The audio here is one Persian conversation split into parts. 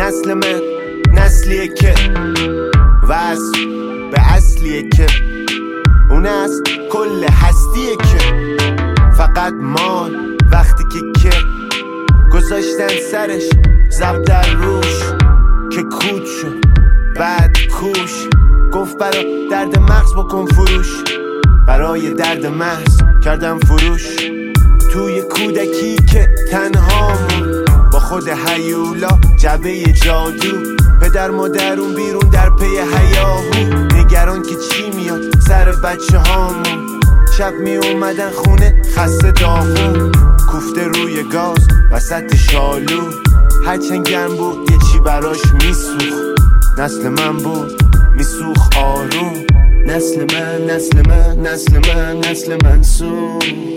نسل من نسلیه که وصل به اصلیه که اون از کل هستیه که فقط مال وقتی که گذاشتن سرش زب در روش که کود شد بعد کوش گفت برا درد مغز بکن فروش برای درد مغز کردم فروش توی کودکی که تنها با خود هیولا جبه جادو پدر مادرون بیرون در پی هیاهو نگران که چی میاد سر بچه هامون شب می اومدن خونه خسته داغون کوفته روی گاز وسط شالو هرچند گرم بود یه چی براش میسوخ نسل من بود میسوخ آروم نسل من نسل من نسل من نسل منصور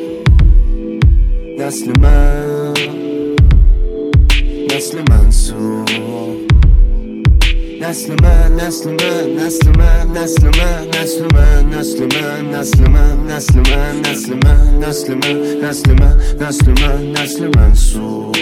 نسل من نسل منصور نسل من نسل من نسل من نسل من نسل من نسل من نسل من نسل من نسل من نسل من نسل من نسل من نسل منصور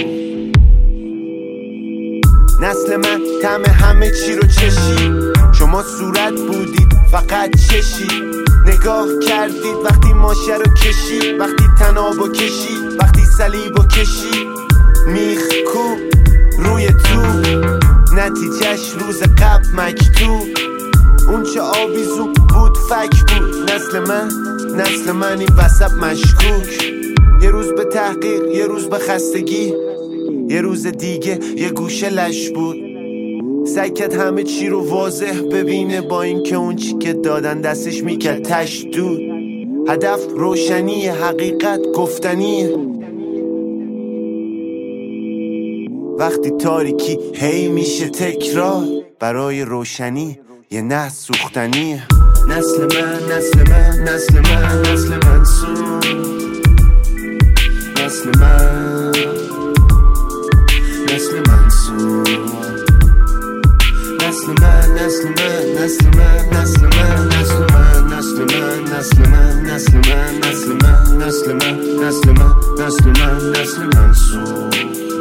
نسل من طعم همه چی رو چشید شما صورت بودید فقط چشید نگاه کردید وقتی ماشه رو کشید وقتی تنابو کشید وقتی صلیبو کشید میخ کو روی تو نتیجهش روز قبل مکتوب اون چه آویزو بود فک بود نسل من این وسط مشکوک یه روز به تحقیق یه روز به خستگی یه روز دیگه یه گوشه لش بود سعی کرد همه چی رو واضح ببینه با این که اون چی که دادن دستش میکرد تشدود هدف روشنی حقیقت گفتنیه وقتی تاریکی هی میشه تکرار برای روشنی یه نه سوختنیه نسل من نسل من نسل من نسل منصور نسل من نسل منصور نسل من نسل من نسل من نسل من نسل من نسل من نسل من نسل من نسل من نسل من نسل من نسل من نسل منصور